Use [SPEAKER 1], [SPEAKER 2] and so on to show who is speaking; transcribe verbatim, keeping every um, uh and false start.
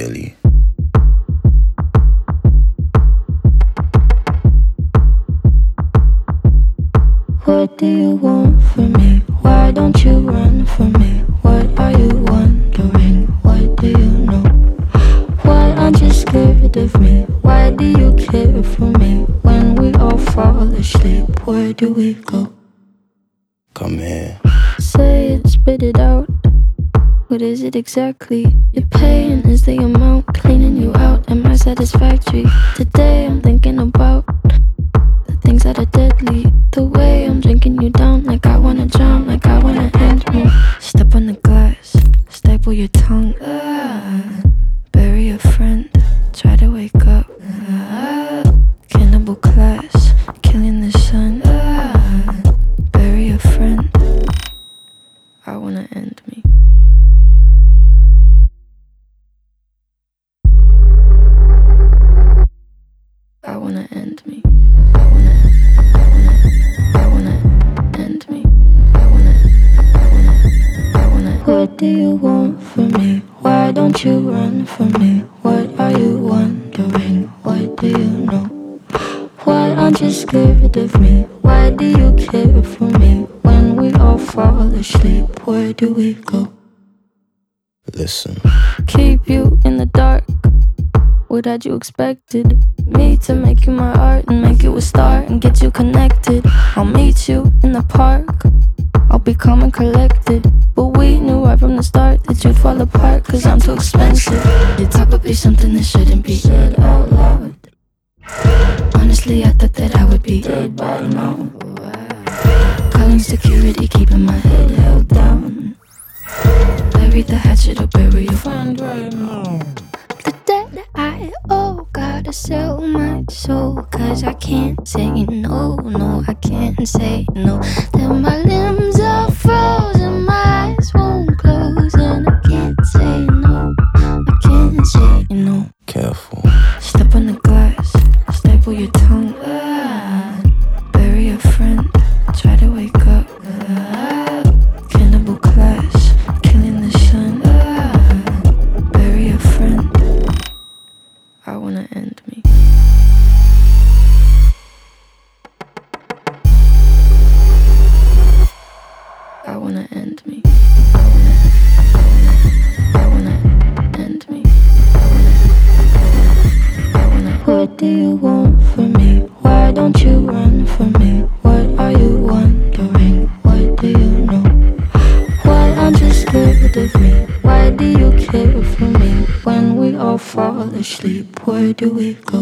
[SPEAKER 1] Billy.
[SPEAKER 2] What do you want from me? Why don't you run from me? What are you wondering? What do you know? Why aren't you scared of me? Why do you care for me? When we all fall asleep, where do we go?
[SPEAKER 1] Come here.
[SPEAKER 2] Say it, spit it out. What is it exactly? Your pain is the amount cleaning you out. Am I satisfactory? Today I'm thinking about the things that are deadly. The way I'm drinking you down, like I wanna drown, like I wanna end me. Step on the glass, staple your tongue. Ah, bury a friend, try to wake up. Ah, cannibal class, killing the sun. Ah, bury a friend, I wanna end me. I wanna end me. I wanna, I wanna, I wanna end me. I wanna, I wanna, I wanna. What do you want from me? Why don't you run from me? What are you wondering? What do you know? Why aren't you scared of me? Why do you care for me? When we all fall asleep, where do we go?
[SPEAKER 1] Listen.
[SPEAKER 2] Keep you in the dark. What had you expected? Me to make you my art and make you a star and get you connected. I'll meet you in the park. I'll be calm and collected. But we knew right from the start that you'd fall apart, cause I'm too expensive. Your talk would be something that shouldn't be said out loud. Honestly, I thought that I would be dead by now. Calling security, keeping my head held down. Bury the hatchet or bury your friend right now. The debt I owe, gotta sell my soul, cause I can't say no, no, I can't say no. Then my limbs are frozen, my eyes won't close, and I can't say no, I can't say no.
[SPEAKER 1] Careful.
[SPEAKER 2] Step on the glass, staple your tongue. Ah, bury a friend, try to wake up. Ah, cannibal class, killing the sun. Ah, bury a friend, I wanna end me. I wanna end me. I wanna, I wanna, I wanna end me. I wanna, I wanna. What do you want from me? Why don't you run from me? What are you wondering? What do you know? Why aren't you scared of me? Why do you care for me? When we all fall asleep, where do we go?